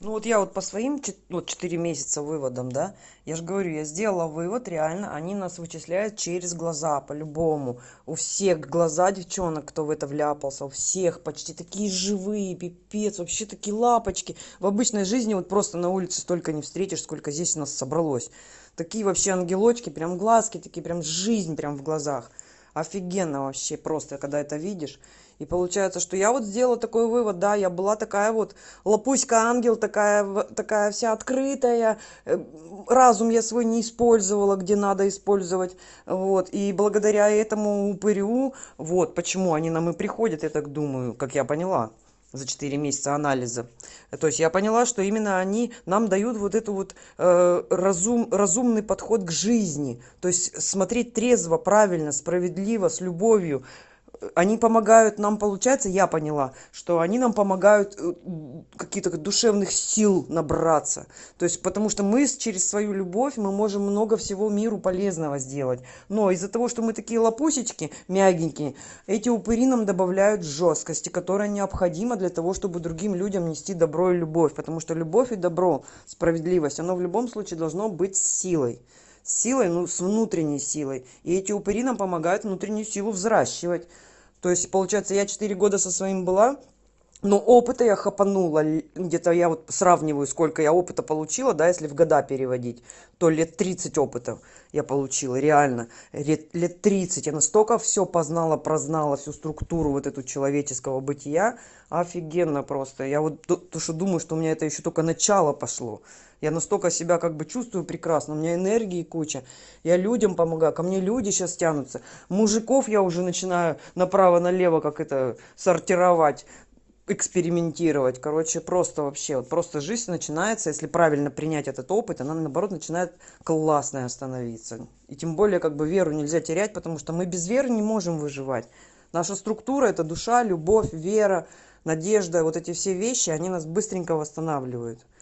Ну вот я вот по своим вот 4 месяца выводам, да, я же говорю, я сделала вывод, реально, они нас вычисляют через глаза, по-любому. У всех глаза девчонок, кто в это вляпался, у всех почти такие живые, пипец, вообще такие лапочки. В обычной жизни вот просто на улице столько не встретишь, сколько здесь нас собралось. Такие вообще ангелочки, прям глазки такие, прям жизнь прям в глазах. Офигенно вообще просто, когда это видишь. И получается, что я вот сделала такой вывод, да, я была такая вот лопуська-ангел, такая, такая вся открытая, разум я свой не использовала, где надо использовать, вот, и благодаря этому упырю, вот, почему они нам и приходят, я так думаю, как я поняла за 4 месяца анализа. То есть я поняла, что именно они нам дают вот эту вот разумный подход к жизни. То есть смотреть трезво, правильно, справедливо, с любовью. Они помогают нам, получается, я поняла, что они нам помогают каких-то душевных сил набраться. То есть, потому что мы через свою любовь мы можем много всего миру полезного сделать. Но из-за того, что мы такие лопусечки мягенькие, эти упыри нам добавляют жесткости, которая необходима для того, чтобы другим людям нести добро и любовь. Потому что любовь и добро, справедливость, оно в любом случае должно быть с силой. С силой, ну, с внутренней силой. И эти упыри нам помогают внутреннюю силу взращивать. То есть, получается, я 4 года со своим была, но опыта я хапанула, где-то я вот сравниваю, сколько я опыта получила, да, если в года переводить, то лет 30 опытов я получила, реально, лет 30. Я настолько все познала, прознала, всю структуру вот эту человеческого бытия, офигенно просто. Я вот то, что думаю, что у меня это еще только начало пошло. Я настолько себя как бы чувствую прекрасно, у меня энергии куча, я людям помогаю, ко мне люди сейчас тянутся, мужиков я уже начинаю направо-налево как это сортировать, экспериментировать. Короче, просто вообще, вот просто жизнь начинается, если правильно принять этот опыт, она наоборот начинает классная становиться. И тем более как бы веру нельзя терять, потому что мы без веры не можем выживать. Наша структура — это душа, любовь, вера, надежда, вот эти все вещи, они нас быстренько восстанавливают.